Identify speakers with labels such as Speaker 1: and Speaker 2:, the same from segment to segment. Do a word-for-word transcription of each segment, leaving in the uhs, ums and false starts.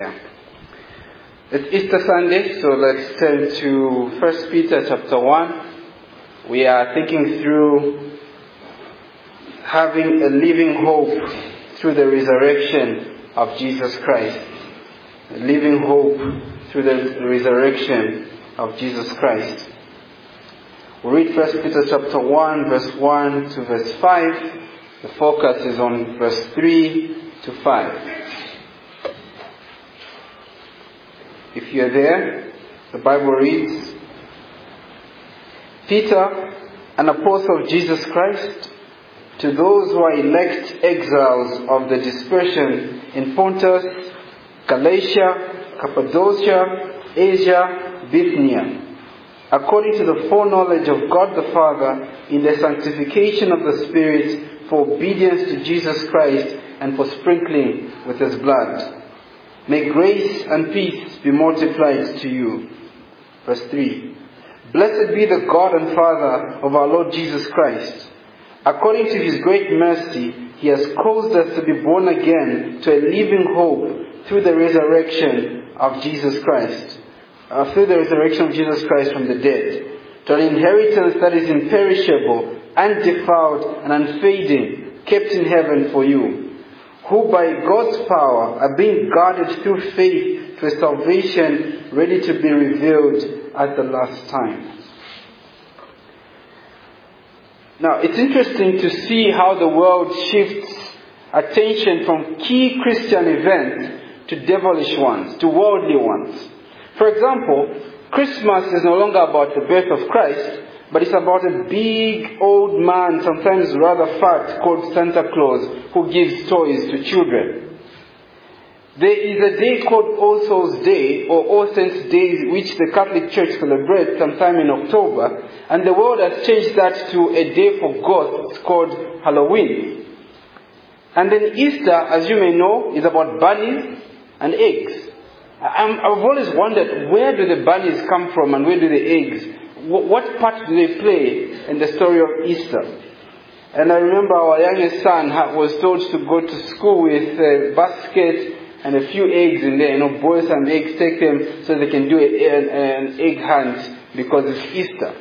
Speaker 1: Yeah. It's Easter Sunday, so let's turn to First Peter chapter one. We are thinking through having a living hope through the resurrection of Jesus Christ. A living hope through the resurrection of Jesus Christ. We read First Peter chapter one, verse one to verse five. The focus is on verse three to five. If you're there, the Bible reads, Peter, an apostle of Jesus Christ, to those who are elect exiles of the dispersion in Pontus, Galatia, Cappadocia, Asia, Bithynia, according to the foreknowledge of God the Father, in the sanctification of the Spirit, for obedience to Jesus Christ and for sprinkling with His blood. May grace and peace be multiplied to you. Verse three. Blessed be the God and Father of our Lord Jesus Christ. According to His great mercy, He has caused us to be born again to a living hope through the resurrection of Jesus Christ. Uh, through the resurrection of Jesus Christ from the dead. To an inheritance that is imperishable, undefiled, and unfading, kept in heaven for you, who by God's power are being guarded through faith to a salvation ready to be revealed at the last time. Now, it's interesting to see how the world shifts attention from key Christian events to devilish ones, to worldly ones. For example, Christmas is no longer about the birth of Christ, but it's about a big old man, sometimes rather fat, called Santa Claus, who gives toys to children. There is a day called All Souls Day, or All Saints Day, which the Catholic Church celebrates sometime in October, and the world has changed that to a day for ghosts called Halloween. And then Easter, as you may know, is about bunnies and eggs. I'm, I've always wondered, where do the bunnies come from and where do the eggs? What part do they play in the story of Easter? And I remember our youngest son was told to go to school with a basket and a few eggs in there. You know, boil some eggs, take them so they can do a, an, an egg hunt because it's Easter.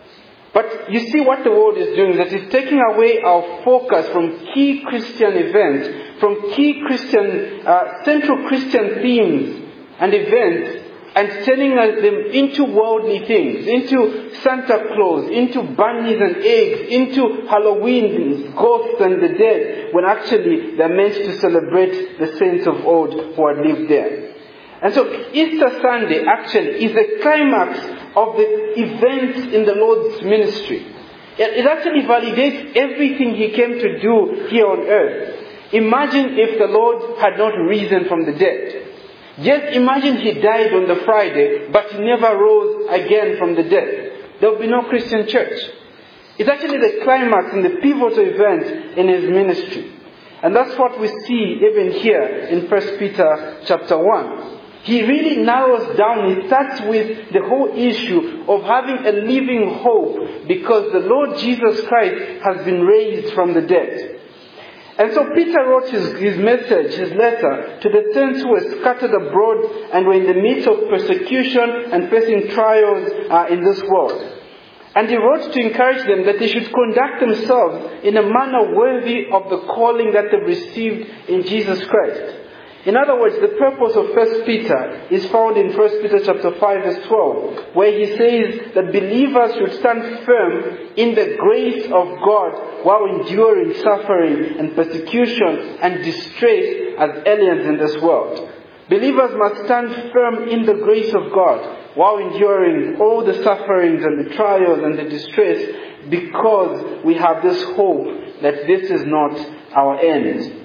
Speaker 1: But you see what the world is doing, that it's taking away our focus from key Christian events, from key Christian, uh, central Christian themes and events, and turning them into worldly things, into Santa Claus, into bunnies and eggs, into Halloween, ghosts and the dead, when actually they're meant to celebrate the saints of old who had lived there. And so Easter Sunday actually is the climax of the events in the Lord's ministry. It actually validates everything He came to do here on earth. Imagine if the Lord had not risen from the dead. Just imagine He died on the Friday, but He never rose again from the dead. There would be no Christian church. It's actually the climax and the pivotal event in His ministry. And that's what we see even here in First Peter chapter one. He really narrows down, he starts with the whole issue of having a living hope because the Lord Jesus Christ has been raised from the dead. And so Peter wrote his, his message, his letter, to the saints who were scattered abroad and were in the midst of persecution and facing trials uh, in this world. And he wrote to encourage them that they should conduct themselves in a manner worthy of the calling that they've received in Jesus Christ. In other words, the purpose of First Peter is found in First Peter chapter five verse twelve, where he says that believers should stand firm in the grace of God while enduring suffering and persecution and distress as aliens in this world. Believers must stand firm in the grace of God while enduring all the sufferings and the trials and the distress, because we have this hope that this is not our end.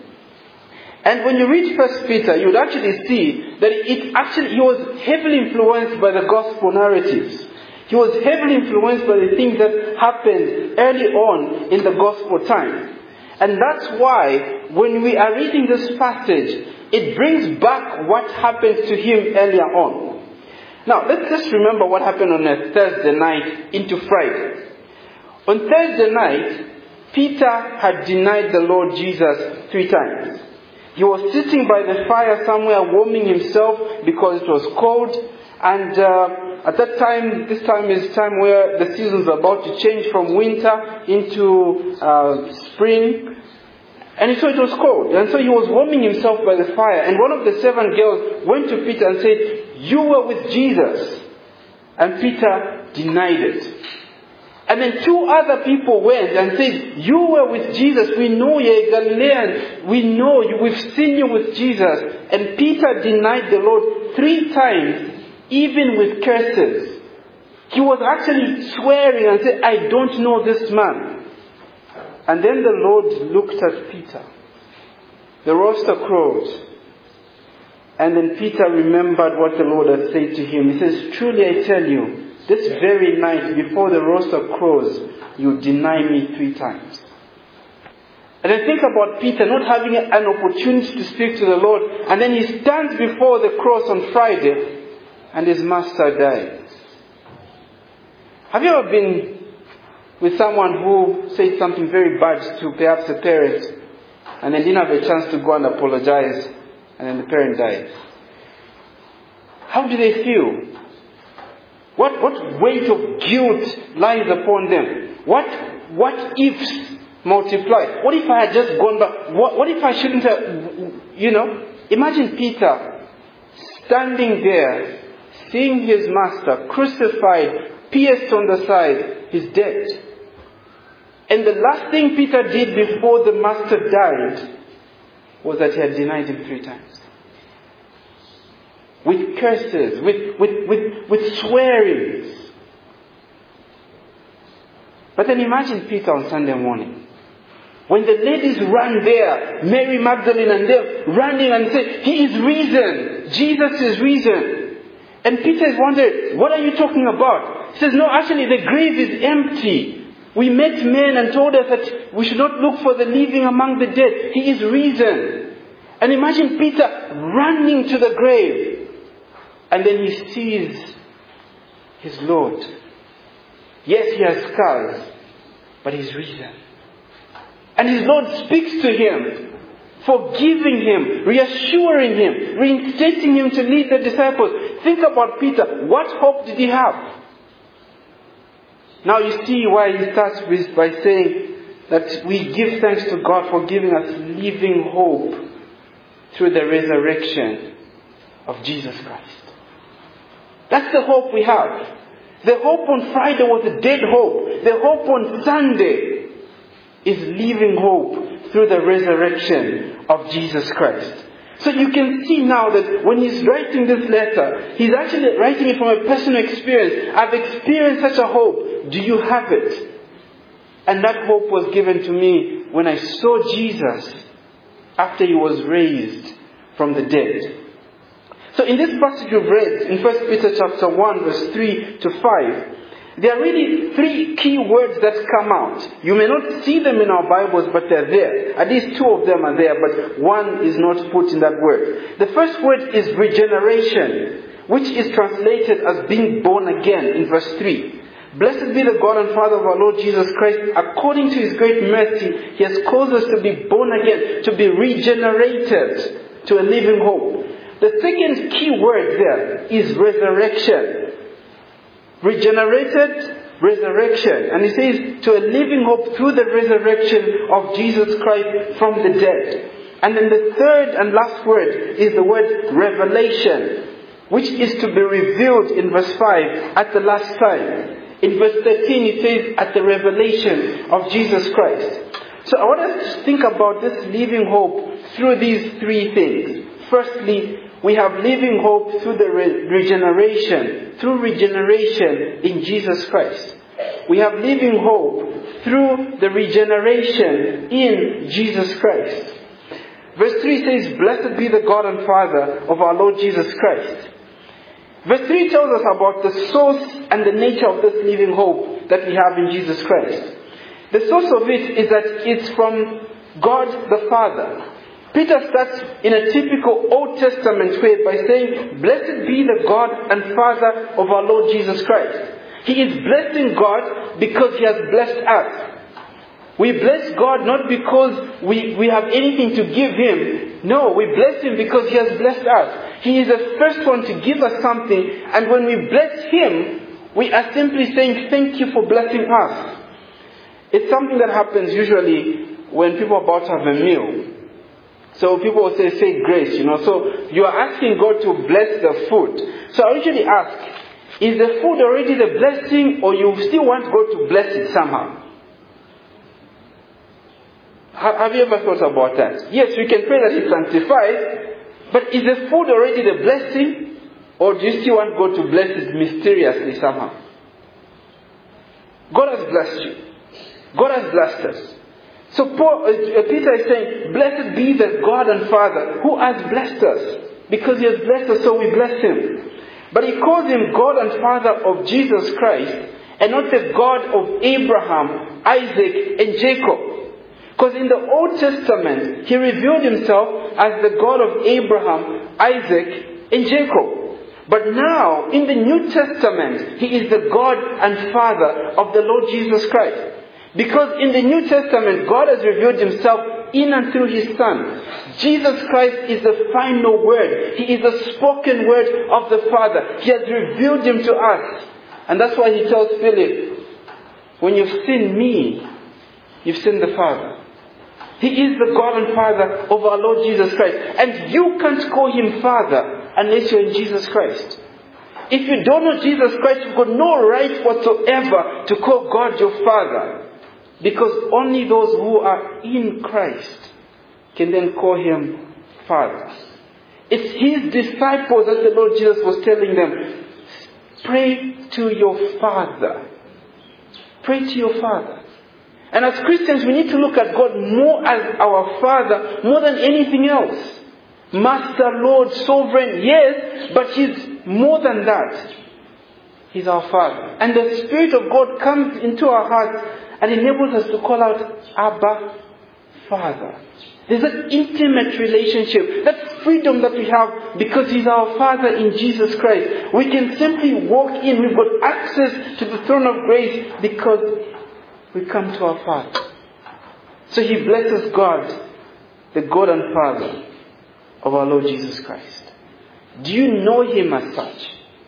Speaker 1: And when you read First Peter, you would actually see that it actually, he was heavily influenced by the gospel narratives. He was heavily influenced by the things that happened early on in the gospel time. And that's why when we are reading this passage, it brings back what happened to him earlier on. Now, let's just remember what happened on a Thursday night into Friday. On Thursday night, Peter had denied the Lord Jesus three times. He was sitting by the fire somewhere warming himself because it was cold. And uh, at that time, this time is time where the seasons are about to change from winter into uh, spring. And so it was cold. And so he was warming himself by the fire. And one of the seven girls went to Peter and said, "You were with Jesus." And Peter denied it. And then two other people went and said, "You were with Jesus. We know you're a Galilean. We know you. We've seen you with Jesus." And Peter denied the Lord three times, even with curses. He was actually swearing and said, "I don't know this man." And then the Lord looked at Peter. The rooster crowed. And then Peter remembered what the Lord had said to him. He says, "Truly I tell you, this very night before the rooster crows, you deny me three times." And I think about Peter not having an opportunity to speak to the Lord. And then he stands before the cross on Friday and his master dies. Have you ever been with someone who said something very bad to perhaps a parent and then didn't have a chance to go and apologize, and then the parent dies? How do they feel? What what weight of guilt lies upon them? What what ifs multiply? What if I had just gone back? What, what if I shouldn't have, you know? Imagine Peter standing there, seeing his master crucified, pierced on the side, he's dead. And the last thing Peter did before the master died was that he had denied him three times. With curses, with, with, with, with swearings. But then imagine Peter on Sunday morning. When the ladies ran there, Mary Magdalene and them running and said, "He is risen. Jesus is risen." And Peter is wondering, "What are you talking about?" He says, "No, actually the grave is empty. We met men and told us that we should not look for the living among the dead. He is risen." And imagine Peter running to the grave. And then he sees his Lord. Yes, he has scars, but he's risen. And his Lord speaks to him, forgiving him, reassuring him, reinstating him to lead the disciples. Think about Peter. What hope did he have? Now you see why he starts with by saying that we give thanks to God for giving us living hope through the resurrection of Jesus Christ. That's the hope we have. The hope on Friday was a dead hope. The hope on Sunday is living hope through the resurrection of Jesus Christ. So you can see now that when he's writing this letter, he's actually writing it from a personal experience. I've experienced such a hope. Do you have it? And that hope was given to me when I saw Jesus after he was raised from the dead. So in this passage we've read in First Peter chapter one verse three to five, there are really three key words that come out. You may not see them in our Bibles, but they're there. At least two of them are there, but one is not put in that word. The first word is regeneration, which is translated as being born again in verse three. Blessed be the God and Father of our Lord Jesus Christ. According to His great mercy, He has caused us to be born again, to be regenerated to a living hope. The second key word there is resurrection. Regenerated, resurrection. And He says to a living hope through the resurrection of Jesus Christ from the dead. And then the third and last word is the word revelation, which is to be revealed in verse five at the last time. In verse thirteen it says at the revelation of Jesus Christ. So I want us to think about this living hope through these three things. Firstly, we have living hope through the re- regeneration, through regeneration in Jesus Christ. We have living hope through the regeneration in Jesus Christ. Verse three says, blessed be the God and Father of our Lord Jesus Christ. Verse three tells us about the source and the nature of this living hope that we have in Jesus Christ. The source of it is that it's from God the Father. Peter starts in a typical Old Testament way by saying, blessed be the God and Father of our Lord Jesus Christ. He is blessing God because He has blessed us. We bless God not because we, we have anything to give Him. No, we bless Him because He has blessed us. He is the first one to give us something. And when we bless Him, we are simply saying, thank you for blessing us. It's something that happens usually when people are about to have a meal. So people will say, say grace, you know. So you are asking God to bless the food. So I usually ask, is the food already the blessing, or you still want God to bless it somehow? Have you ever thought about that? Yes, we can pray that it's sanctified, but is the food already the blessing, or do you still want God to bless it mysteriously somehow? God has blessed you. God has blessed us. So Paul, uh, Peter is saying, blessed be the God and Father who has blessed us. Because He has blessed us, so we bless Him. But he calls Him God and Father of Jesus Christ, and not the God of Abraham, Isaac, and Jacob. Because in the Old Testament, He revealed Himself as the God of Abraham, Isaac, and Jacob. But now, in the New Testament, He is the God and Father of the Lord Jesus Christ. Because in the New Testament, God has revealed Himself in and through His Son. Jesus Christ is the final word. He is the spoken word of the Father. He has revealed Him to us. And that's why He tells Philip, when you've seen me, you've seen the Father. He is the God and Father of our Lord Jesus Christ. And you can't call Him Father unless you're in Jesus Christ. If you don't know Jesus Christ, you've got no right whatsoever to call God your Father. Because only those who are in Christ can then call Him Father. It's His disciples that the Lord Jesus was telling them, pray to your Father. Pray to your Father. And as Christians, we need to look at God more as our Father, more than anything else. Master, Lord, Sovereign, yes, but He's more than that. He's our Father. And the Spirit of God comes into our hearts and enables us to call out, Abba, Father. There's an intimate relationship. That freedom that we have because He's our Father in Jesus Christ. We can simply walk in. We've got access to the throne of grace because we come to our Father. So He blesses God, the God and Father of our Lord Jesus Christ. Do you know Him as such?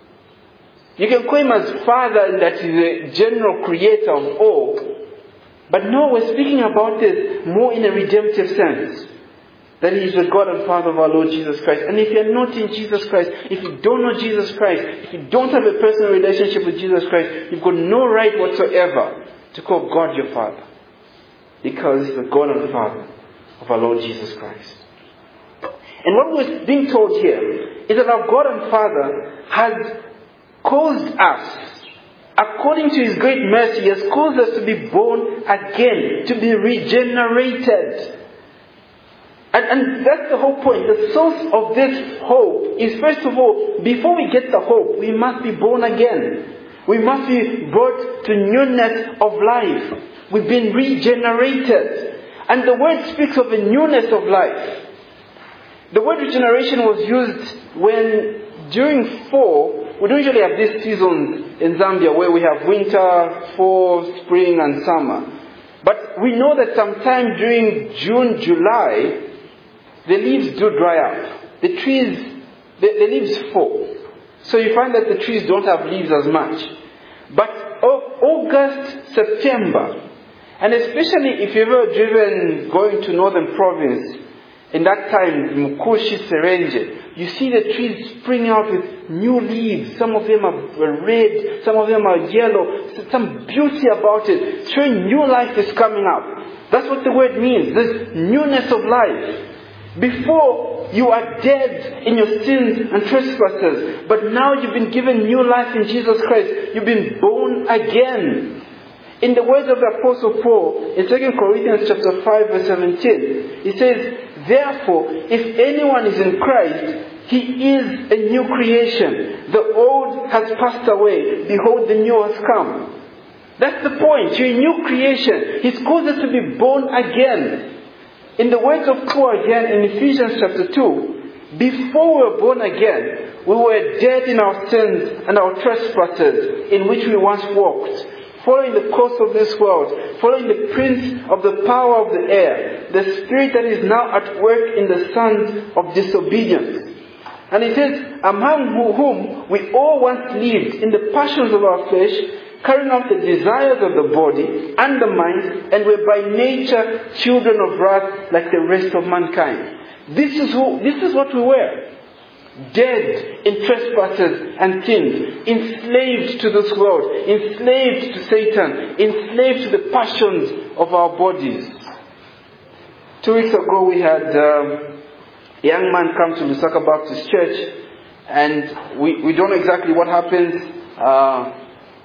Speaker 1: You can call Him as Father, and that He's the general creator of all. But no, we're speaking about this more in a redemptive sense. That He is the God and Father of our Lord Jesus Christ. And if you're not in Jesus Christ, if you don't know Jesus Christ, if you don't have a personal relationship with Jesus Christ, you've got no right whatsoever to call God your Father. Because He's the God and Father of our Lord Jesus Christ. And what we're being told here is that our God and Father has caused us, according to His great mercy, He has caused us to be born again, to be regenerated. And, and that's the whole point. The source of this hope is, first of all, before we get the hope, we must be born again. We must be brought to newness of life. We've been regenerated. And the word speaks of a newness of life. The word regeneration was used when, during fall, we don't usually have these seasons in Zambia where we have winter, fall, spring and summer. But we know that sometime during June, July, the leaves do dry up. The trees, the, the leaves fall. So you find that the trees don't have leaves as much. But August, September, and especially if you've ever driven going to northern province, in that time, Mukushi, Serenje, you see the trees spring out with new leaves. Some of them are red, some of them are yellow. Some beauty about it, showing new life is coming up. That's what the word means, this newness of life. Before, you are dead in your sins and trespasses. But now you've been given new life in Jesus Christ. You've been born again. In the words of the Apostle Paul, in Second Corinthians chapter five verse seventeen, he says, therefore, if anyone is in Christ, he is a new creation. The old has passed away. Behold, the new has come. That's the point. You're a new creation. He's caused us to be born again. In the words of Paul again in Ephesians chapter two, before we were born again, we were dead in our sins and our trespasses in which we once walked, following the course of this world, following the prince of the power of the air, the spirit that is now at work in the sons of disobedience. And it says, among whom we all once lived in the passions of our flesh, carrying out the desires of the body and the mind, and were by nature children of wrath like the rest of mankind. This is who, this is what we were. Dead in trespasses and sins, enslaved to this world, enslaved to Satan, enslaved to the passions of our bodies. Two weeks ago we had um, a young man come to Lusaka Baptist Church, and we, we don't know exactly what happens. Uh,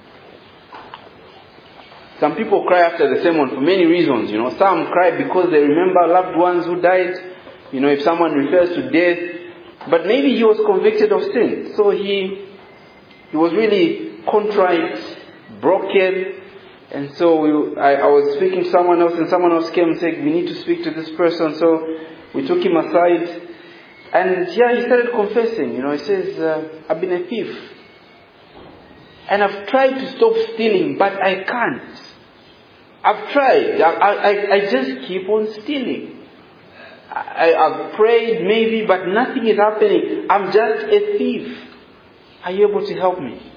Speaker 1: some people cry after the sermon for many reasons. You know, some cry because they remember loved ones who died. You know, if someone refers to death. But maybe he was convicted of sin. So he he was really contrite, broken. And so we, I, I was speaking to someone else, and someone else came and said, we need to speak to this person. So we took him aside. And yeah, he started confessing. You know, he says, uh, I've been a thief. And I've tried to stop stealing, but I can't. I've tried. I, I, I just keep on stealing. I, I've prayed maybe, but nothing is happening. I'm just a thief. Are you able to help me?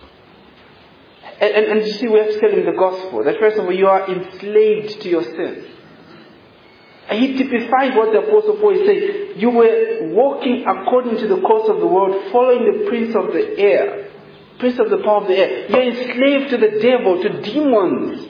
Speaker 1: And, and, and you see, we have to tell him the gospel. That first of all, you are enslaved to your sin. And he typifies what the Apostle Paul is saying. You were walking according to the course of the world, following the prince of the air. Prince of the power of the air. You're enslaved to the devil, to demons.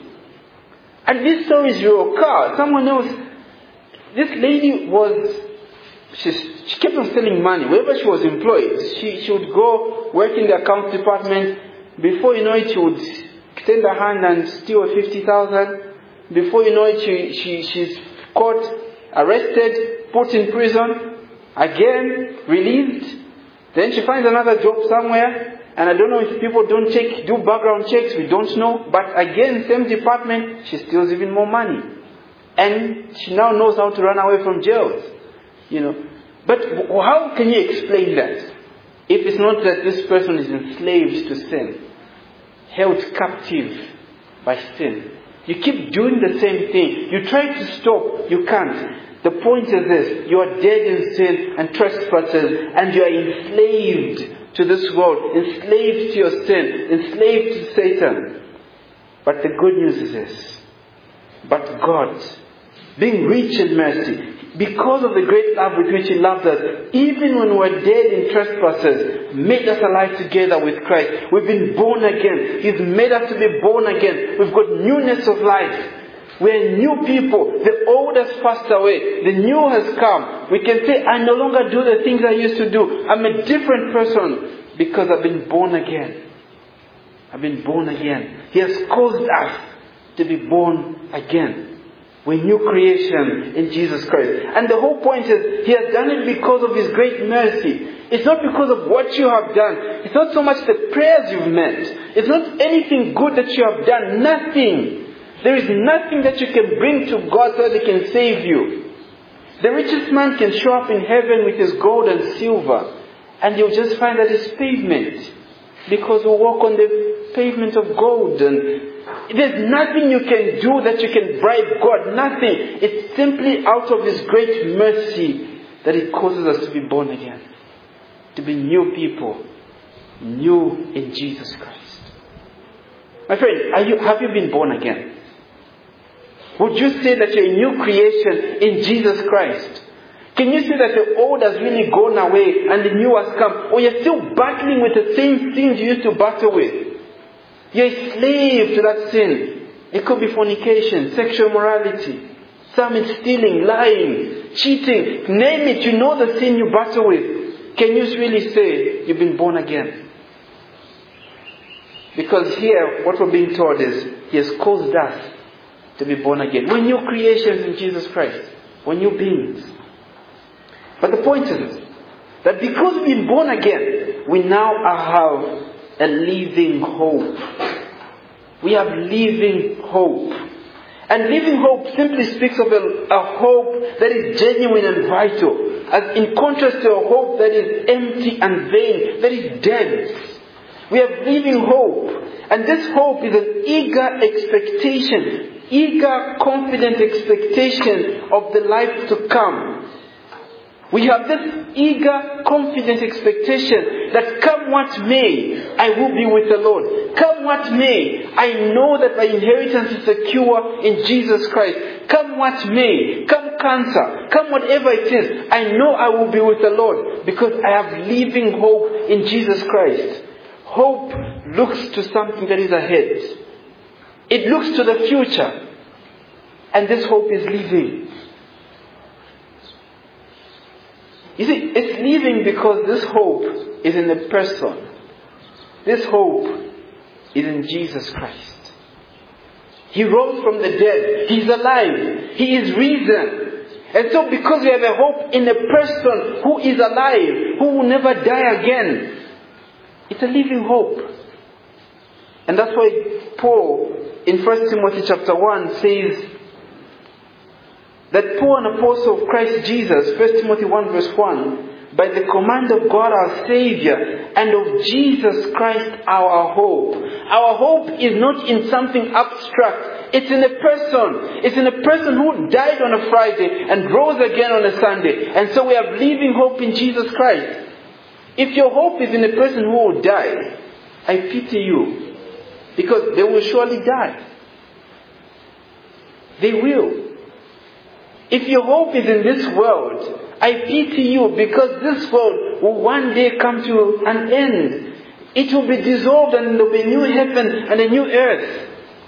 Speaker 1: And this story is your car. Someone else... This lady was, she, she kept on stealing money. Wherever she was employed, she, she would go work in the accounts department. Before you know it, she would extend her hand and steal fifty thousand. Before you know it, she, she, she's caught, arrested, put in prison, again, released. Then she finds another job somewhere. And I don't know if people don't check, do background checks, we don't know. But again, same department, she steals even more money. And she now knows how to run away from jails. You know. But how can you explain that? If it's not that this person is enslaved to sin, held captive by sin. You keep doing the same thing. You try to stop, you can't. The point is this: you are dead in sin and trespasses, and you are enslaved to this world, enslaved to your sin, enslaved to Satan. But the good news is this: but God, being rich in mercy, because of the great love with which He loved us, even when we were dead in trespasses, made us alive together with Christ. We've been born again. He's made us to be born again. We've got newness of life. We're new people. The old has passed away. The new has come. We can say, I no longer do the things I used to do. I'm a different person because I've been born again. I've been born again. He has caused us to be born again. We're new creation in Jesus Christ. And the whole point is, He has done it because of His great mercy. It's not because of what you have done. It's not so much the prayers you've met. It's not anything good that you have done. Nothing. There is nothing that you can bring to God so that He can save you. The richest man can show up in heaven with his gold and silver, and you'll just find that it's pavement. Because we walk on the pavement of gold, and there's nothing you can do that you can bribe God. Nothing. It's simply out of His great mercy that He causes us to be born again. To be new people. New in Jesus Christ. My friend, are you, have you been born again? Would you say that you're a new creation in Jesus Christ? Can you say that the old has really gone away and the new has come? Or you're still battling with the same things you used to battle with? You're a slave to that sin. It could be fornication, sexual morality. Some is stealing, lying, cheating. Name it, you know the sin you battle with. Can you really say you've been born again? Because here, what we're being told is, He has caused us to be born again. We're new creations in Jesus Christ. We're new beings. But the point is that because we've been born again, we now have a living hope. We have living hope. And living hope simply speaks of a, a hope that is genuine and vital. As in contrast to a hope that is empty and vain, that is dead. We have living hope. And this hope is an eager expectation, eager, confident expectation of the life to come. We have this eager, confident expectation that come what may, I will be with the Lord. Come what may, I know that my inheritance is secure in Jesus Christ. Come what may, come cancer, come whatever it is, I know I will be with the Lord because I have living hope in Jesus Christ. Hope looks to something that is ahead. It looks to the future. And this hope is living. You see, it's living because this hope is in a person. This hope is in Jesus Christ. He rose from the dead. He's alive. He is risen. And so because we have a hope in a person who is alive, who will never die again, it's a living hope. And that's why Paul in First Timothy chapter one says that Paul, an apostle of Christ Jesus, First Timothy one verse one, by the command of God our Savior and of Jesus Christ our hope. Our hope is not in something abstract. It's in a person. It's in a person who died on a Friday and rose again on a Sunday. And so we have living hope in Jesus Christ. If your hope is in a person who will die, I pity you. Because they will surely die. They will. If your hope is in this world, I pity you because this world will one day come to an end. It will be dissolved and there will be a new heaven and a new earth.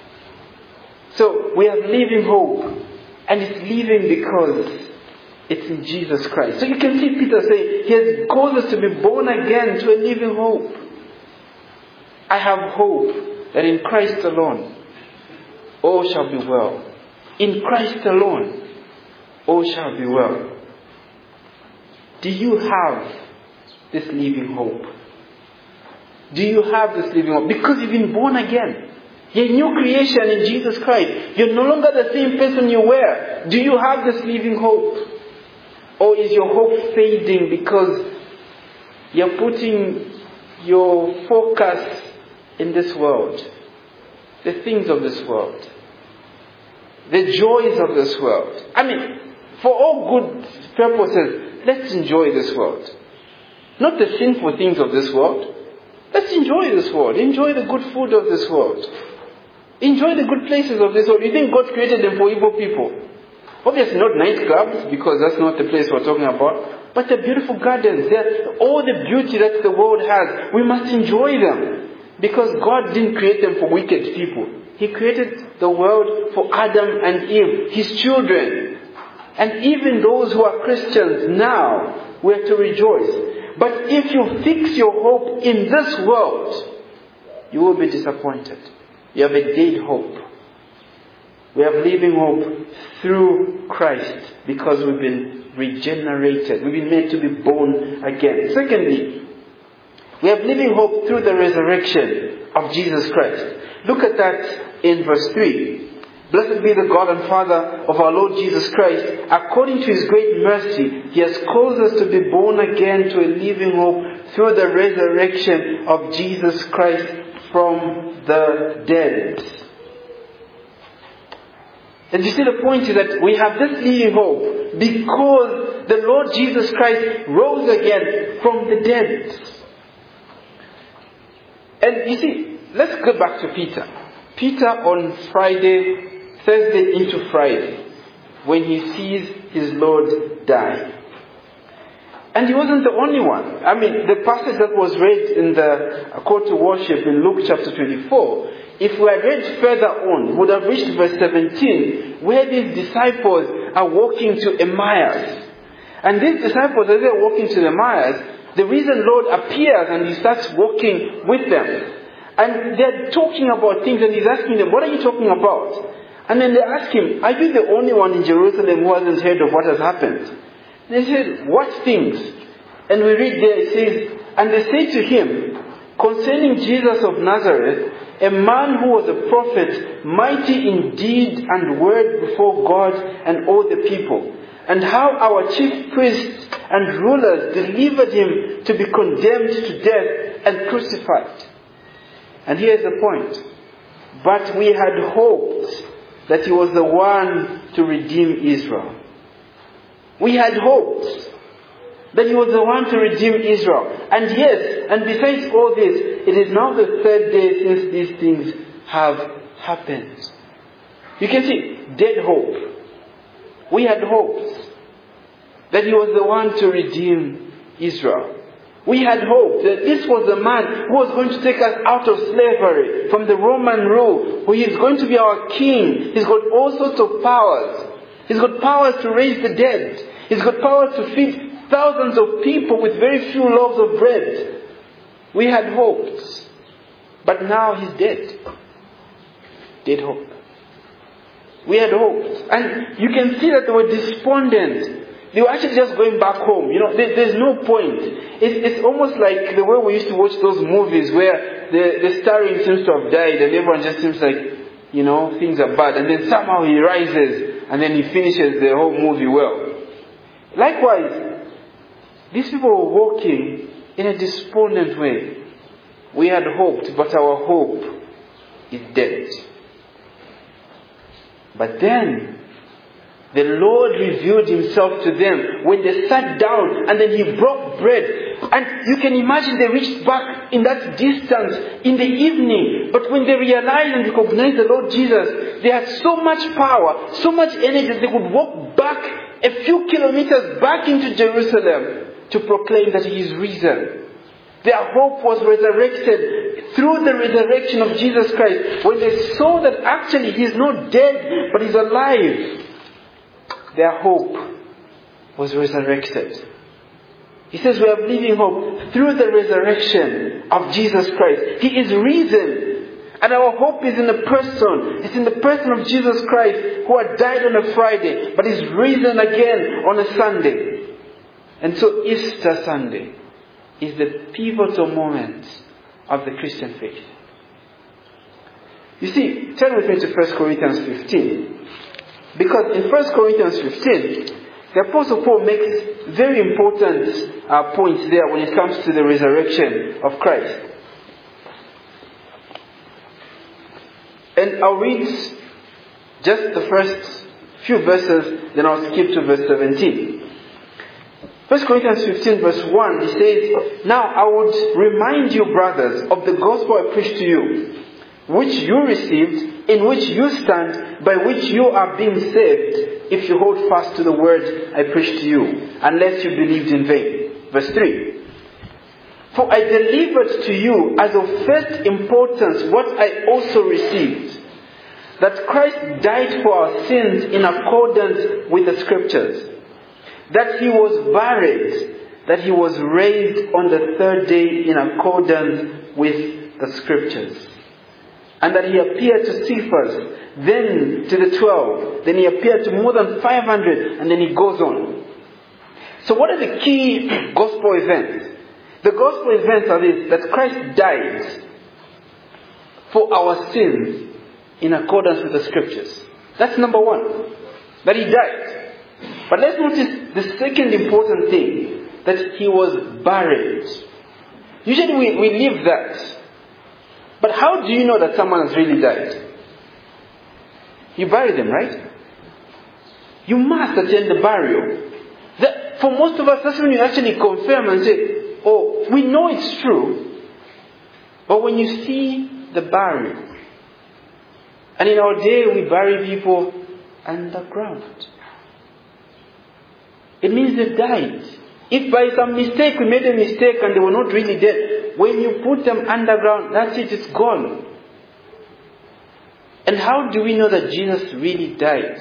Speaker 1: So we have living hope. And it's living because it's in Jesus Christ. So you can see Peter say, He has caused us to be born again to a living hope. I have hope that in Christ alone, all shall be well. In Christ alone, all shall be well. Do you have this living hope? Do you have this living hope? Because you've been born again. You're a new creation in Jesus Christ. You're no longer the same person you were. Do you have this living hope? Or is your hope fading because you're putting your focus in this world? The things of this world. The joys of this world. I mean, for all good purposes, let's enjoy this world. Not the sinful things of this world. Let's enjoy this world. Enjoy the good food of this world. Enjoy the good places of this world. You think God created them for evil people? Obviously not nightclubs, because that's not the place we're talking about. But the beautiful gardens, all the beauty that the world has, we must enjoy them. Because God didn't create them for wicked people. He created the world for Adam and Eve, His children. And even those who are Christians now, we are to rejoice. But if you fix your hope in this world, you will be disappointed. You have a dead hope. We have living hope through Christ because we've been regenerated. We've been made to be born again. Secondly, we have living hope through the resurrection of Jesus Christ. Look at that in verse three. Blessed be the God and Father of our Lord Jesus Christ. According to His great mercy, He has caused us to be born again to a living hope through the resurrection of Jesus Christ from the dead. And you see, the point is that we have this living hope because the Lord Jesus Christ rose again from the dead. And you see, let's go back to Peter. Peter on Friday, Thursday into Friday, when he sees his Lord die. And he wasn't the only one. I mean, the passage that was read in the call to worship in Luke chapter twenty-four, if we had read further on, would have reached verse seventeen, where these disciples are walking to Emmaus. And these disciples, as they're walking to Emmaus, the reason Lord appears and He starts walking with them. And they're talking about things and He's asking them, what are you talking about? And then they ask Him, are you the only one in Jerusalem who hasn't heard of what has happened? And they said, what things? And we read there, it says, and they say to Him, concerning Jesus of Nazareth, a man who was a prophet, mighty in deed and word before God and all the people, and how our chief priests and rulers delivered Him to be condemned to death and crucified. And here's the point. But we had hoped that he was the one to redeem Israel. We had hoped that he was the one to redeem Israel. And yes, and besides all this, it is now the third day since these things have happened. You can see, dead hope. We had hoped that he was the one to redeem Israel. We had hoped that this was the man who was going to take us out of slavery, from the Roman rule, who is going to be our king. He's got all sorts of powers. He's got powers to raise the dead. He's got powers to feed thousands of people with very few loaves of bread. We had hoped. But now he's dead. Dead hope. We had hoped. And you can see that they were despondent. They were actually just going back home. You know, there, there's no point. It's, it's almost like the way we used to watch those movies where the, the starring seems to have died and everyone just seems like, you know, things are bad. And then somehow he rises and then he finishes the whole movie well. Likewise, these people were walking in a despondent way. We had hoped, but our hope is dead. But then, the Lord revealed himself to them when they sat down and then he broke bread. And you can imagine they reached back in that distance in the evening. But when they realized and recognized the Lord Jesus, they had so much power, so much energy that they could walk back a few kilometers back into Jerusalem to proclaim that he is risen. Their hope was resurrected through the resurrection of Jesus Christ. When they saw that actually he is not dead, but he's alive, their hope was resurrected. He says we have living hope through the resurrection of Jesus Christ. He is risen. And our hope is in the person. It's in the person of Jesus Christ who had died on a Friday, but is risen again on a Sunday. And so Easter Sunday is the pivotal moment of the Christian faith. You see, turn with me to First Corinthians fifteen. Because in First Corinthians fifteen, the Apostle Paul makes very important uh, points there when it comes to the resurrection of Christ. And I'll read just the first few verses, then I'll skip to verse seventeen. First Corinthians fifteen verse one, he says, "Now I would remind you, brothers, of the gospel I preached to you, which you received, in which you stand, by which you are being saved, if you hold fast to the word I preached to you, unless you believed in vain." Verse three, "For I delivered to you as of first importance what I also received, that Christ died for our sins in accordance with the Scriptures, that he was buried, that he was raised on the third day in accordance with the Scriptures, and that he appeared to Cephas, then to the twelve, then he appeared to more than five hundred, and then he goes on." So what are the key gospel events? The gospel events are this: that Christ died for our sins in accordance with the Scriptures. That's number one. That he died. But let's notice the second important thing, that he was buried. Usually we, we leave that. But how do you know that someone has really died? You bury them, right? You must attend the burial. That, for most of us, that's when you actually confirm and say, oh, we know it's true. But when you see the burial, and in our day we bury people underground, it means they died. If by some mistake we made a mistake and they were not really dead, when you put them underground, that's it, it's gone. And how do we know that Jesus really died?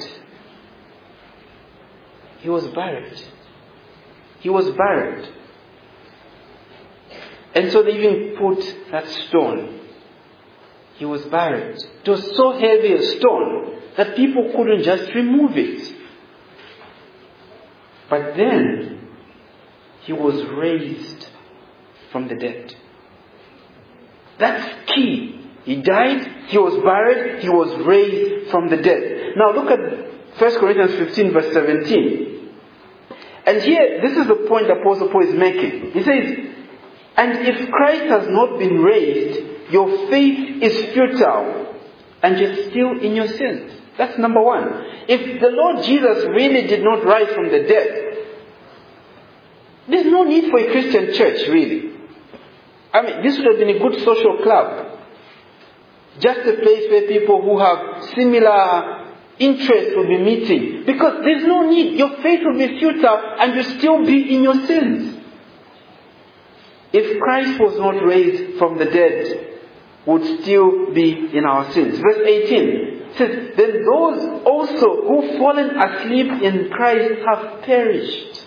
Speaker 1: He was buried. He was buried. And so they even put that stone. He was buried. It was so heavy a stone that people couldn't just remove it. But then, he was raised from the dead. That's key. He died, he was buried, he was raised from the dead. Now look at First Corinthians fifteen verse seventeen. And here, this is the point the Apostle Paul is making. He says, "And if Christ has not been raised, your faith is futile and you're still in your sins. That's number one. If the Lord Jesus really did not rise from the dead, there's no need for a Christian church, really. I mean, this would have been a good social club. Just a place where people who have similar interests will be meeting. Because there's no need. Your faith will be futile and you'll still be in your sins. If Christ was not raised from the dead, would still be in our sins. Verse eighteen says, then those also who've fallen asleep in Christ have perished.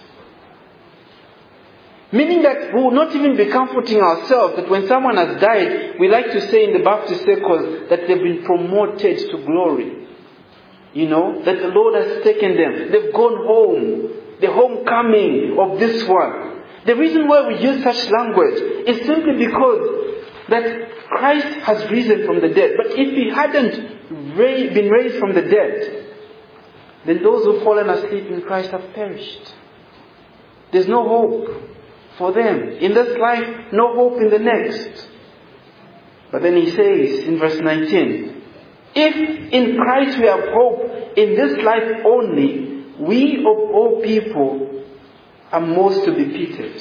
Speaker 1: Meaning that we will not even be comforting ourselves that when someone has died, we like to say in the Baptist circles that they've been promoted to glory. You know, that the Lord has taken them. They've gone home. The homecoming of this one. The reason why we use such language is simply because that Christ has risen from the dead. But if He hadn't ra- been raised from the dead, then those who've fallen asleep in Christ have perished. There's no hope for them. In this life, no hope in the next. But then He says in verse nineteen, if in Christ we have hope in this life only, we of all people are most to be pitied.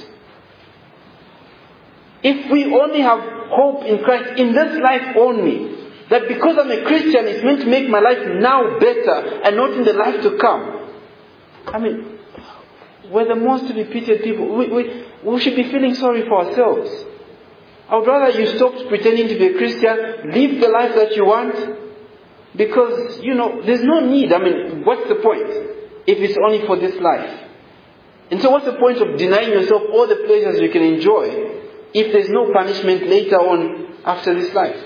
Speaker 1: If we only have hope in Christ in this life only, that because I'm a Christian it's meant to make my life now better and not in the life to come. I mean, we're the most to be pitied people. We, we, we should be feeling sorry for ourselves. I would rather you stopped pretending to be a Christian, live the life that you want, because, you know, there's no need. I mean, what's the point if it's only for this life? And so what's the point of denying yourself all the pleasures you can enjoy if there's no punishment later on after this life?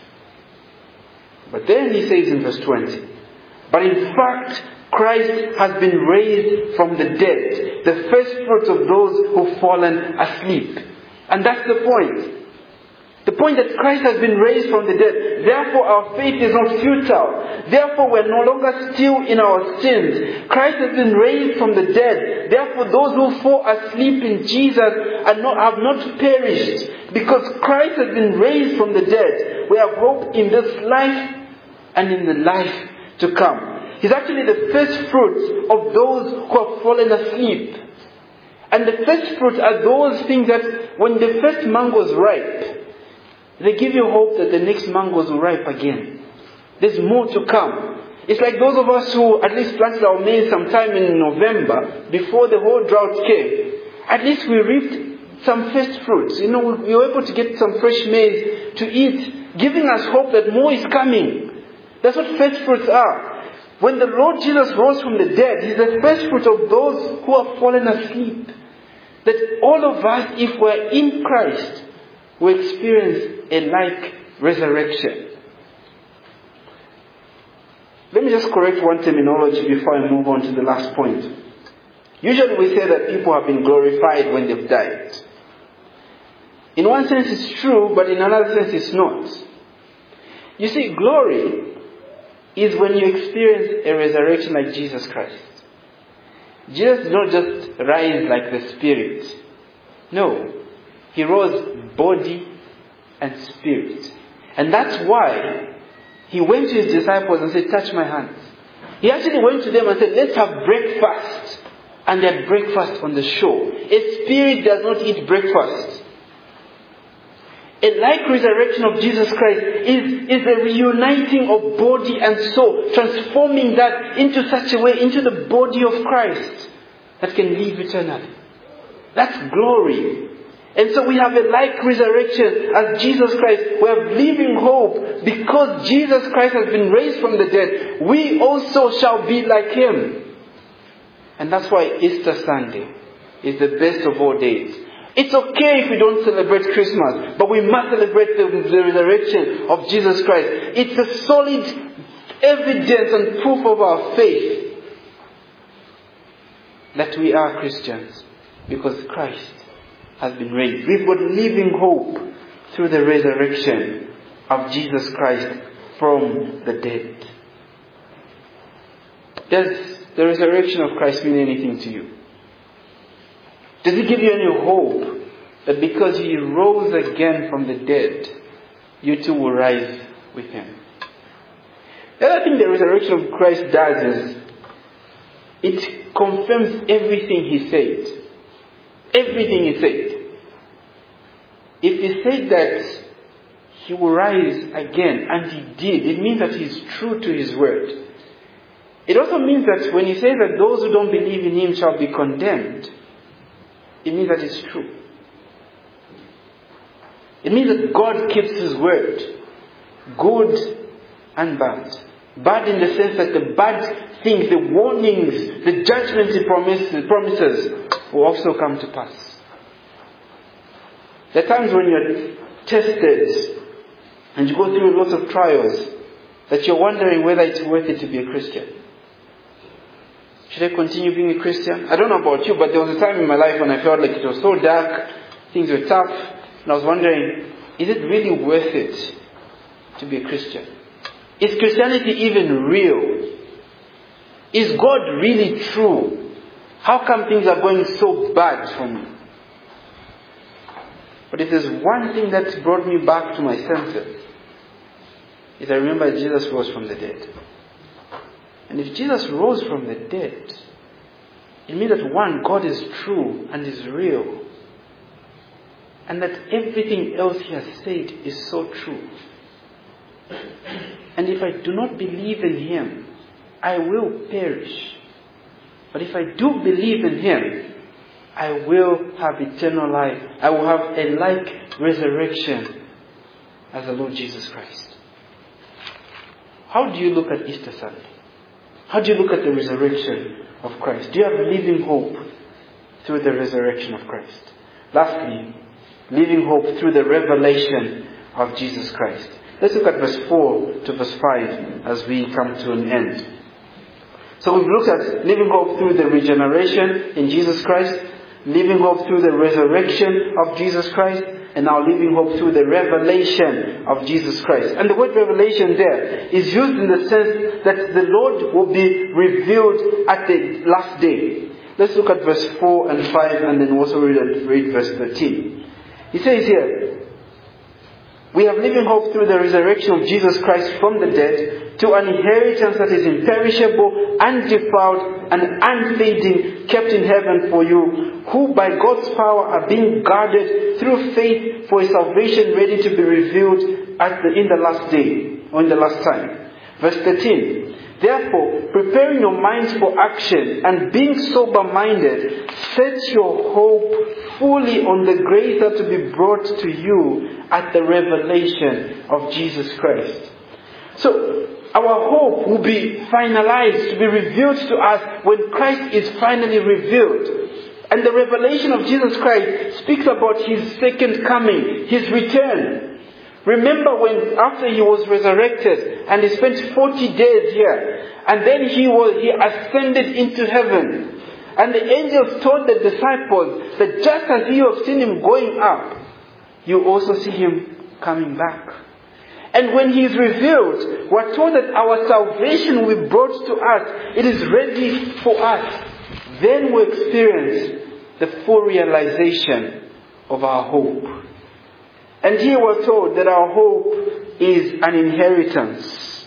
Speaker 1: But then he says in verse twenty, but in fact Christ has been raised from the dead, the first fruits of those who've fallen asleep. And that's the point. The point that Christ has been raised from the dead. Therefore our faith is not futile. Therefore we're no longer still in our sins. Christ has been raised from the dead. Therefore those who fall asleep in Jesus are not, have not perished. Because Christ has been raised from the dead. We have hope in this life and in the life to come. He's actually the first fruits of those who have fallen asleep. And the first fruits are those things that when the first mango is ripe, they give you hope that the next mangoes will ripe again. There's more to come. It's like those of us who at least planted our maize sometime in November, before the whole drought came. At least we reaped some first fruits. You know, we were able to get some fresh maize to eat, giving us hope that more is coming. That's what first fruits are. When the Lord Jesus rose from the dead, He's the first fruit of those who have fallen asleep. That all of us, if we're in Christ, will experience a like resurrection. Let me just correct one terminology before I move on to the last point. Usually we say that people have been glorified when they've died. In one sense it's true, but in another sense it's not. You see, glory is when you experience a resurrection like Jesus Christ. Jesus did not just rise like the Spirit. No. He rose body and spirit. And that's why He went to His disciples and said, touch my hands. He actually went to them and said, let's have breakfast. And they had breakfast on the shore. A spirit does not eat breakfast. A like resurrection of Jesus Christ is, is a reuniting of body and soul, transforming that into such a way, into the body of Christ that can live eternally. That's glory. And so we have a like resurrection as Jesus Christ. We have living hope because Jesus Christ has been raised from the dead. We also shall be like Him. And that's why Easter Sunday is the best of all days. It's okay if we don't celebrate Christmas, but we must celebrate the, the resurrection of Jesus Christ. It's a solid evidence and proof of our faith that we are Christians because Christ has been raised. We've got living hope through the resurrection of Jesus Christ from the dead. Does the resurrection of Christ mean anything to you? Does it give you any hope that because He rose again from the dead, you too will rise with him. The other thing the resurrection of Christ does is it confirms everything he said. Everything he said. If he said that he will rise again, and he did, it means that he's true to his word. It also means that when he says that those who don't believe in him shall be condemned, it means that it's true. It means that God keeps his word, good and bad. Bad in the sense that the bad things, the warnings, the judgments he promises, promises will also come to pass. There are times when you're tested and you go through lots of trials that you're wondering whether it's worth it to be a Christian. Should I continue being a Christian? I don't know about you, but there was a time in my life when I felt like it was so dark, things were tough, and I was wondering, is it really worth it to be a Christian? Is Christianity even real? Is God really true? How come things are going so bad for me? But if there's one thing that brought me back to my senses, is I remember Jesus rose from the dead. And if Jesus rose from the dead, it means that one, God is true and is real. And that everything else he has said is so true. And if I do not believe in him, I will perish. But if I do believe in him, I will have eternal life. I will have a like resurrection as the Lord Jesus Christ. How do you look at Easter Sunday? How do you look at the resurrection of Christ? Do you have living hope through the resurrection of Christ? Lastly, living hope through the revelation of Jesus Christ. Let's look at verse four to verse five as we come to an end. So we've looked at living hope through the regeneration in Jesus Christ, living hope through the resurrection of Jesus Christ, and now living hope through the revelation of Jesus Christ. And the word revelation there is used in the sense that the Lord will be revealed at the last day. Let's look at verse four and five, and then also read, read verse thirteen. He says here, we have living hope through the resurrection of Jesus Christ from the dead, to an inheritance that is imperishable, undefiled, and unfading, kept in heaven for you, who by God's power are being guarded through faith for a salvation ready to be revealed at the, in the last day, or in the last time. Verse thirteen. Therefore, preparing your minds for action and being sober-minded, set your hope fully on the grace that to be brought to you at the revelation of Jesus Christ. So, our hope will be finalized, to be revealed to us when Christ is finally revealed. And the revelation of Jesus Christ speaks about his second coming, his return. Remember when after he was resurrected and he spent forty days here, and then he was he ascended into heaven, and the angels told the disciples that just as you have seen him going up, you also see him coming back. And when he is revealed, we're told that our salvation will be brought to us. It is ready for us. Then we experience the full realization of our hope. And here we're told that our hope is an inheritance.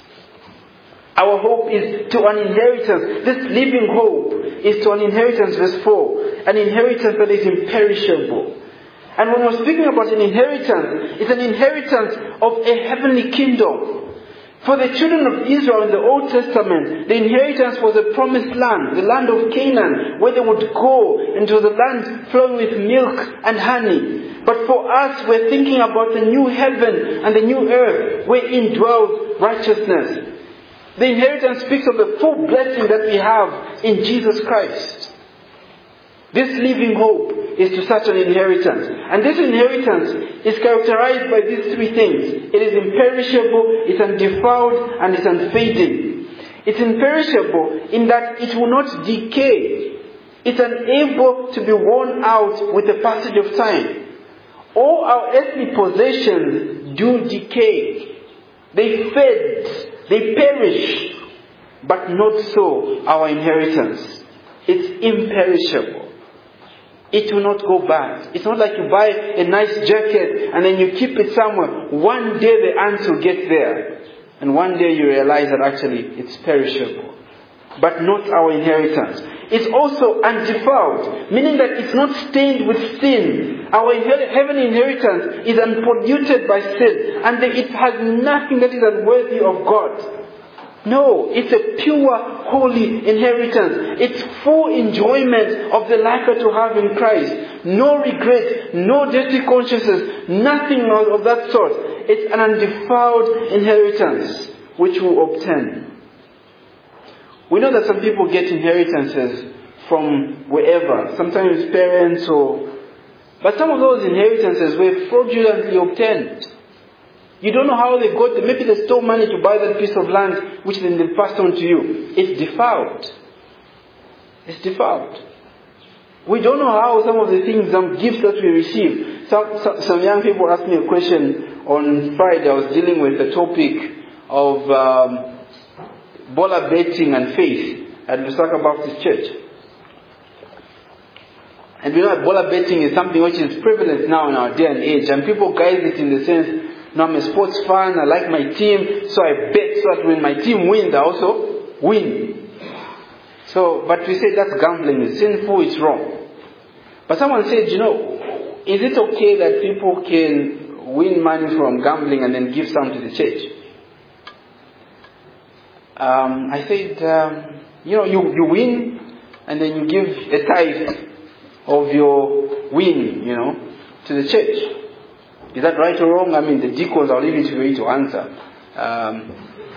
Speaker 1: Our hope is to an inheritance. This living hope is to an inheritance, verse four. An inheritance that is imperishable. And when we're speaking about an inheritance, it's an inheritance of a heavenly kingdom. For the children of Israel in the Old Testament, the inheritance was a promised land, the land of Canaan, where they would go into the land flowing with milk and honey. But for us, we're thinking about the new heaven and the new earth, wherein dwells righteousness. The inheritance speaks of the full blessing that we have in Jesus Christ. This living hope is to such an inheritance. And this inheritance is characterized by these three things. It is imperishable, it's undefiled, and it's unfading. It's imperishable in that it will not decay. It's unable to be worn out with the passage of time. All our earthly possessions do decay. They fade, they perish, but not so our inheritance. It's imperishable. It will not go bad. It's not like you buy a nice jacket and then you keep it somewhere. One day the ants will get there. And one day you realize that actually it's perishable. But not our inheritance. It's also undefiled, meaning that it's not stained with sin. Our inher- heavenly inheritance is unpolluted by sin, and it has nothing that is unworthy of God. No, it's a pure, holy inheritance. It's full enjoyment of the life that you have in Christ. No regret, no dirty consciences, nothing of that sort. It's an undefiled inheritance which we obtain. We know that some people get inheritances from wherever, sometimes parents or... But some of those inheritances were fraudulently obtained. You don't know how they got them. Maybe they stole money to buy that piece of land which then they passed on to you. It's defiled. It's defiled. We don't know how some of the things, some gifts that we receive. Some, some, some young people asked me a question on Friday. I was dealing with the topic of... Um, Bola betting and faith at Lusaka Baptist Church. And we know that bola betting is something which is prevalent now in our day and age, and people guide it in the sense, no, I'm a sports fan, I like my team, so I bet so that when my team wins, I also win. So, but we say that's gambling, it's sinful, it's wrong. But someone said, you know, is it okay that people can win money from gambling and then give some to the church? Um, I said, um, you know, you, you win and then you give a tithe of your win, you know, to the church. Is that right or wrong? I mean, the deacons, I'll leave it for you to answer. Um,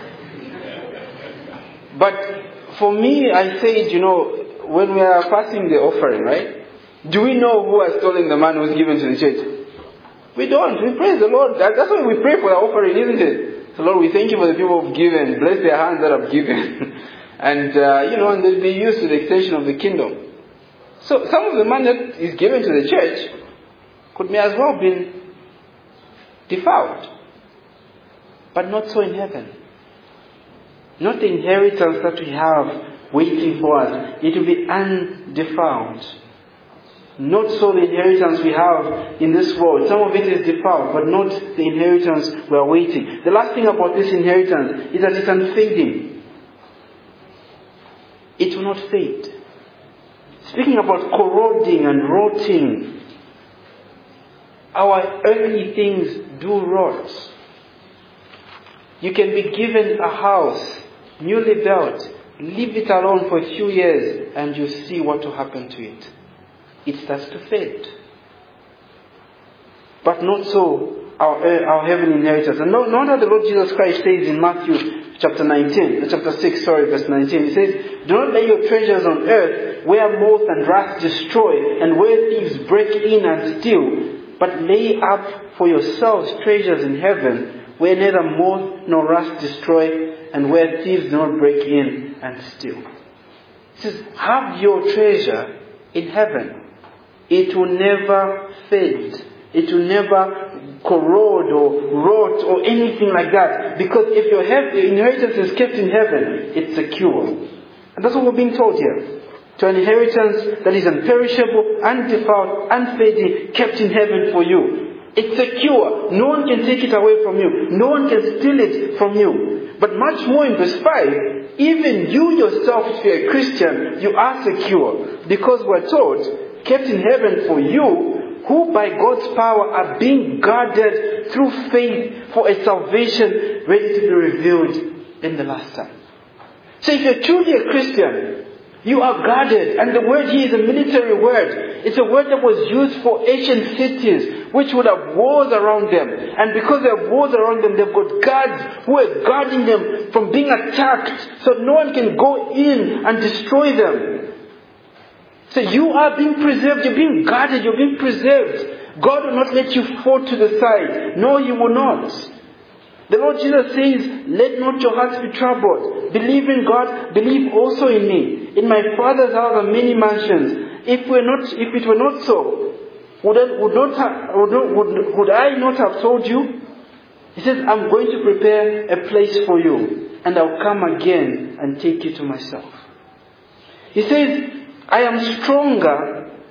Speaker 1: but for me, I said, you know, when we are passing the offering, right? Do we know who has stolen the money who's given to the church? We don't. We praise the Lord. That, that's why we pray for the offering, isn't it? So Lord, we thank you for the people who've given. Bless their hands that have given. and, uh, you know, and they'll be used to the extension of the kingdom. So some of the money that is given to the church could may as well have been defiled. But not so in heaven. Not the inheritance that we have waiting for us. It will be undefiled. Not so the inheritance we have in this world. Some of it is defiled, but not the inheritance we are waiting. The last thing about this inheritance is that it's unfading. It will not fade. Speaking about corroding and rotting, our earthly things do rot. You can be given a house, newly built, leave it alone for a few years, and you see what will happen to it. It starts to fade. But not so our, uh, our heavenly inheritance. And no, no wonder the Lord Jesus Christ says in Matthew chapter nineteen, chapter six, sorry, verse nineteen, He says, do not lay your treasures on earth where moth and rust destroy and where thieves break in and steal, but lay up for yourselves treasures in heaven where neither moth nor rust destroy and where thieves do not break in and steal. He says, have your treasure in heaven. It will never fade. It will never corrode or rot or anything like that. Because if your inheritance is kept in heaven, it's secure. And that's what we're being told here. To an inheritance that is imperishable, undefiled, unfading, kept in heaven for you. It's secure. No one can take it away from you. No one can steal it from you. But much more in verse five, even you yourself, if you're a Christian, you are secure. Because we're told, kept in heaven for you, who by God's power are being guarded through faith for a salvation ready to be revealed in the last time. So if you're truly a Christian, you are guarded. And the word here is a military word. It's a word that was used for ancient cities, which would have walls around them. And because they have walls around them, they've got guards who are guarding them from being attacked, so no one can go in and destroy them. So you are being preserved, you're being guarded, you're being preserved. God will not let you fall to the side. No, He will not. The Lord Jesus says, let not your hearts be troubled. Believe in God, believe also in me. In my Father's house are many mansions. If we're not, if it were not so, would I, would not have, would, would, would I not have told you? He says, I'm going to prepare a place for you, and I'll come again and take you to myself. He says, I am stronger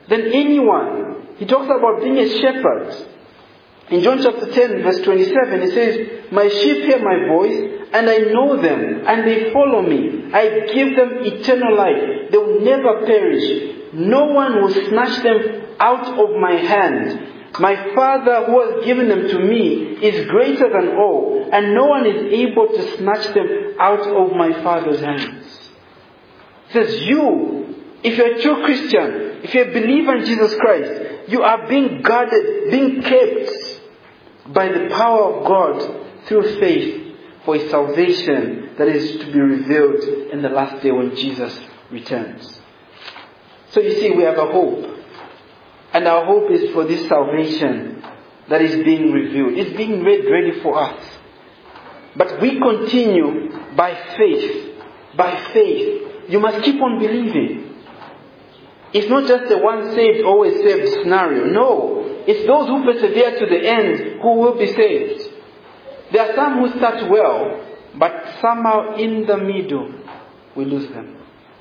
Speaker 1: than anyone. He talks about being a shepherd. In John chapter ten, verse twenty-seven, it says, "My sheep hear my voice, and I know them, and they follow me. I give them eternal life. They will never perish. No one will snatch them out of my hand. My Father who has given them to me is greater than all, and no one is able to snatch them out of my Father's hands." It says, you, if you're a true Christian, if you're a believer in Jesus Christ, you are being guarded, being kept by the power of God through faith for His salvation that is to be revealed in the last day when Jesus returns. So you see, we have a hope. And our hope is for this salvation that is being revealed. It's being made ready for us. But we continue by faith. By faith. You must keep on believing. It's not just the one saved, always saved scenario. No. It's those who persevere to the end who will be saved. There are some who start well, but somehow in the middle we lose them.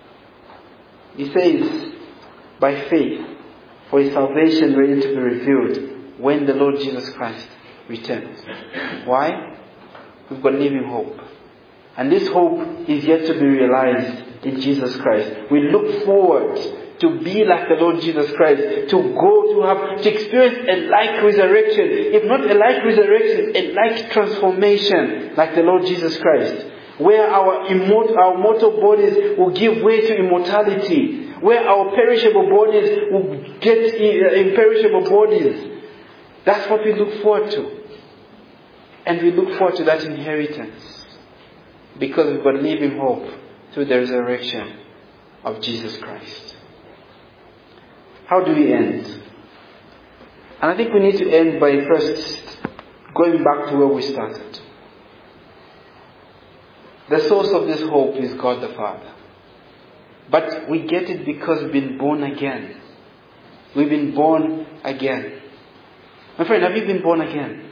Speaker 1: He says, by faith, for His salvation ready to be revealed when the Lord Jesus Christ returns. Why? We've got living hope. And this hope is yet to be realized in Jesus Christ. We look forward to be like the Lord Jesus Christ, to go to have, to experience a like resurrection. If not a like resurrection, a like transformation like the Lord Jesus Christ. Where our immortal, our mortal bodies will give way to immortality. Where our perishable bodies will get imperishable bodies. That's what we look forward to. And we look forward to that inheritance. Because we've got living hope through the resurrection of Jesus Christ. How do we end? And I think we need to end by first going back to where we started. The source of this hope is God the Father. But we get it because we've been born again. We've been born again. My friend, have you been born again?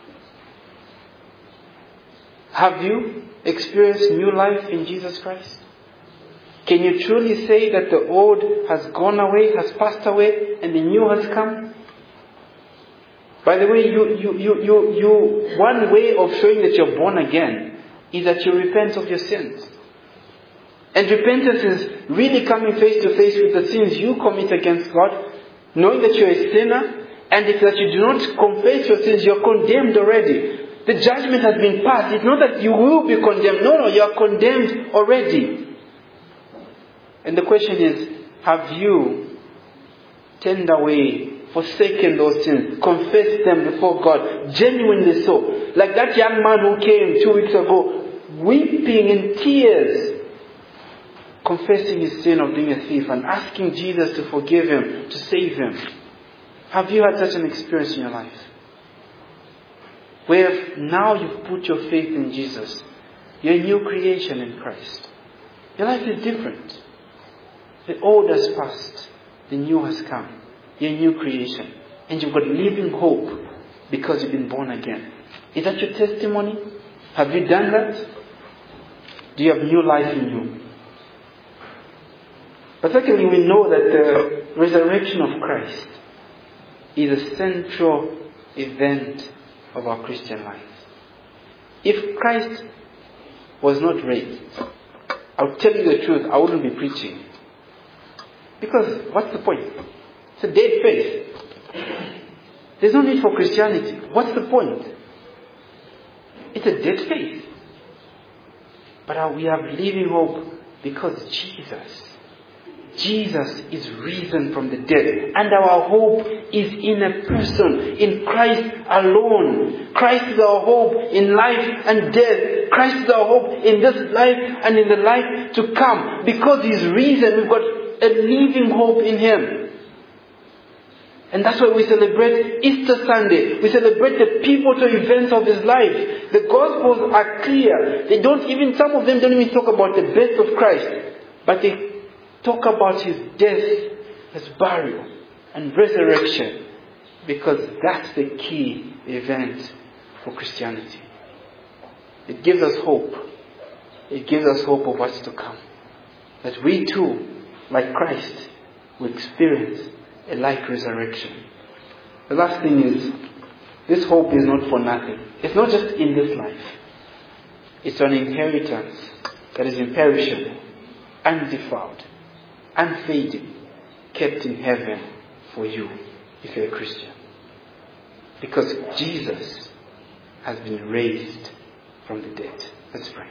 Speaker 1: Have you experienced new life in Jesus Christ? Can you truly say that the old has gone away, has passed away, and the new has come? By the way, you, you, you, you, you, one way of showing that you're born again is that you repent of your sins. And repentance is really coming face to face with the sins you commit against God, knowing that you're a sinner, and if that you do not confess your sins, you're condemned already. The judgment has been passed. It's not that you will be condemned. No, no, you are condemned already. And the question is, have you turned away, forsaken those sins, confessed them before God, genuinely so? Like that young man who came two weeks ago, weeping in tears, confessing his sin of being a thief and asking Jesus to forgive him, to save him. Have you had such an experience in your life? Where now you've put your faith in Jesus. You're a new creation in Christ. Your life is different. The old has passed. The new has come. You're a new creation. And you've got living hope because you've been born again. Is that your testimony? Have you done that? Do you have new life in you? But secondly, we know that the resurrection of Christ is a central event of our Christian life. If Christ was not raised, I'll tell you the truth, I wouldn't be preaching. Because what's the point? It's a dead faith. There's no need for Christianity. What's the point? It's a dead faith. But we have living hope because Jesus Jesus is risen from the dead. And our hope is in a person, in Christ alone. Christ is our hope in life and death. Christ is our hope in this life and in the life to come. Because He's risen, we've got a living hope in Him. And that's why we celebrate Easter Sunday. We celebrate the pivotal events of His life. The Gospels are clear. They don't even, some of them don't even talk about the birth of Christ. But they talk about His death, His burial, and resurrection. Because that's the key event for Christianity. It gives us hope. It gives us hope of what's to come. That we too, like Christ, will experience a like resurrection. The last thing is, this hope is not for nothing. It's not just in this life. It's an inheritance that is imperishable, undefiled, unfading, kept in heaven for you if you're a Christian. Because Jesus has been raised from the dead. Let's pray.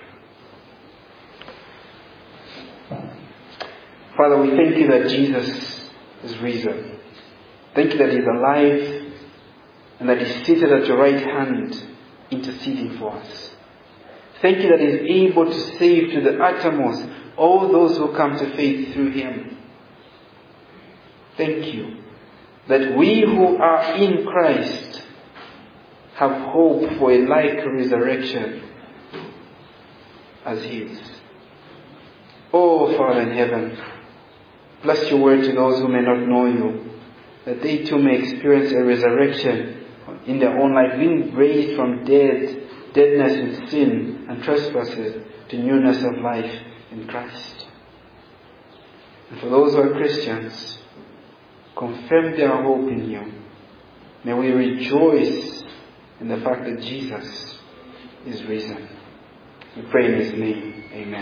Speaker 1: Father, we thank you that Jesus is risen. Thank you that He is alive and that He is seated at your right hand interceding for us. Thank you that He is able to save to the uttermost all those who come to faith through Him. Thank you that we who are in Christ have hope for a like resurrection as His. Oh, Father in heaven, bless your word to those who may not know you, that they too may experience a resurrection in their own life, being raised from dead, deadness in sin and trespasses to newness of life in Christ. And for those who are Christians, confirm their hope in you. May we rejoice in the fact that Jesus is risen. We pray in His name. Amen.